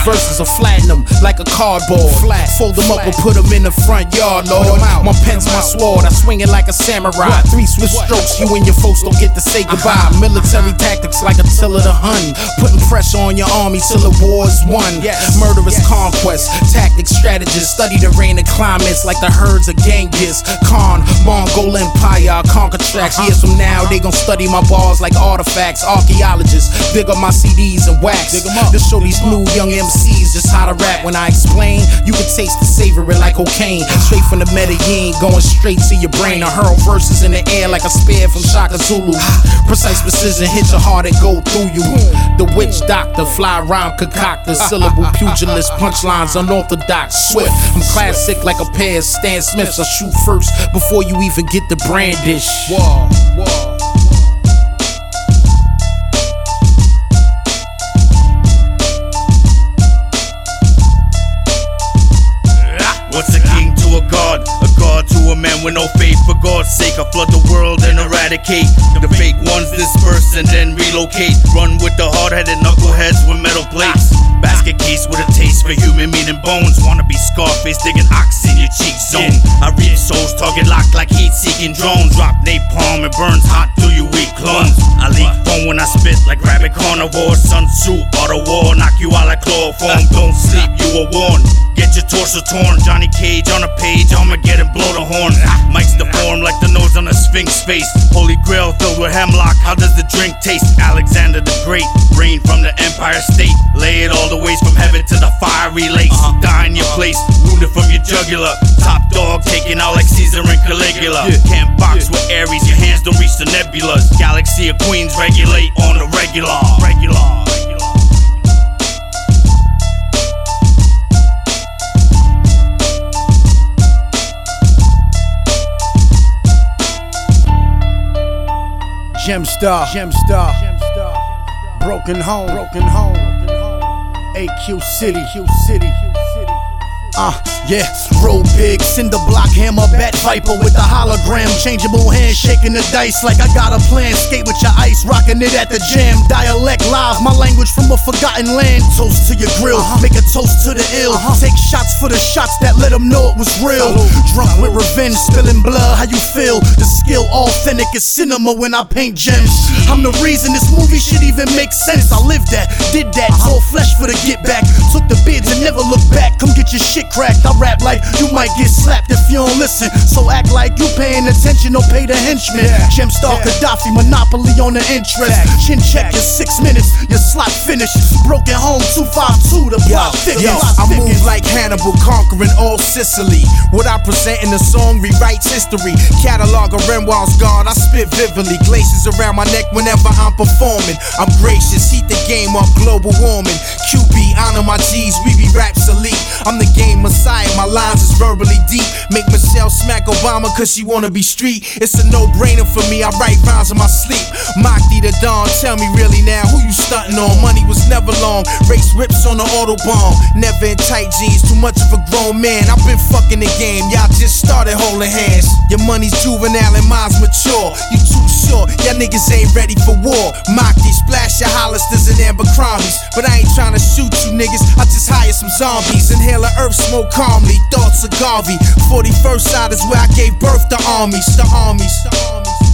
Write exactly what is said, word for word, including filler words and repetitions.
verses are flatten them like a cardboard. Flat, fold them up and put them in the front yard, Lord. My pen's my sword, I swing it like a samurai. Three swift strokes, you and your folks don't get to say goodbye. Military tactics like Attila the Hun, putting pressure on your army till the war's won. Murderous conquest, tactics, strategists, study the rain and climates like the herds of Genghis Khan. Mongol Empire, conquer tracks. Years from now, they gon' study my bars like artifacts. Archaeologists dig up my C Ds and wax to show these new young M Cs just how to rap. When I explain, you can taste the savory like cocaine. Straight from the Medellin, going straight to your brain. I hurl verses in the air like a spear from Shaka Zulu. Precise precision hit your heart and go through you. The witch doctor, fly rhyme concoctor, syllable pugilist, punchlines unorthodox, swift. I'm classic like a pair of Stan Smiths. I shoot first before you even get the brandish. Whoa, whoa. What's a king to a god? A god to a man with no faith. For God's sake, I flood the world and eradicate the fake ones, disperse and then relocate. Run with the hard-headed knuckleheads with metal plates. Basket case with a taste for human meat and bones. Wanna be Scarface, digging ox in your cheek zone. I read souls, target locked like heat-seeking drones. Drop napalm, it burns hot through your weak clones. I leak foam when I spit like rabbit carnivore. Sun Tzu, auto war, knock you out like chloroform. Don't sleep, you were warned. Get your torso torn, Johnny Cage on a page, Armageddon, blow the horn. Mike's deformed like the nose on a sphinx face. Holy Grail filled with hemlock, how does the drink taste? Alexander the Great, rain from the Empire State. Lay it all the ways from heaven to the fiery lakes. Die in your place, wounded from your jugular. Top dog taken out like Caesar and Caligula. Can't box with Aries, your hands don't reach the nebulas. Galaxy of Queens regulate on the regular. Regular. Gemstar, Gemstar, Broken Home, Broken Home, A Q City, Q City. Uh, yeah, roll big, cinder block, hammer, bat, viper with the hologram. Changeable hand, shaking the dice like I got a plan. Skate with your ice, rocking it at the jam. Dialect live, my language from a forgotten land. Toast to your grill, make a toast to the ill. Take shots for the shots that let them know it was real. Drunk with revenge, spilling blood, how you feel? The skill authentic is cinema when I paint gems. I'm the reason this movie shit even makes sense. I lived that, did that, all flesh for the get back. Took the bids and never looked back. Come get your shit cracked. I rap like you might get slapped if you don't listen. So act like you paying attention or pay the henchman. Gemstar Gaddafi, monopoly on the interest. Chin check your six minutes, your slot finished. Broken Home two five two, the plot thickens. Yo, I move like Hannibal, conquering all Sicily. What I present in the song rewrites history. Catalog of Renoir's guard, I spit vividly. Glaciers around my neck whenever I'm performing. I'm gracious, heat the game up, global warming. Q B, honor my G's, we be raps elite. I'm the game messiah, my lines is verbally deep. Make Michelle smack Obama cause she wanna be street. It's a no-brainer for me, I write rhymes in my sleep. Mocked the Dawn, tell me really now, who you stunting on? Money was never long, race rips on the Autobahn. Never in tight jeans, too much of a grown man. I've been fucking the game, y'all just started holding hands. Your money's juvenile and mine's mature. You too short, y'all niggas ain't ready for war. Mock these, splash your Hollisters and Abercrombies. But I ain't trying to shoot you niggas, I just hire some zombies. Inhale the earth smoke calmly, thoughts of Garvey. forty-first side is where I gave birth to armies, the armies, the armies.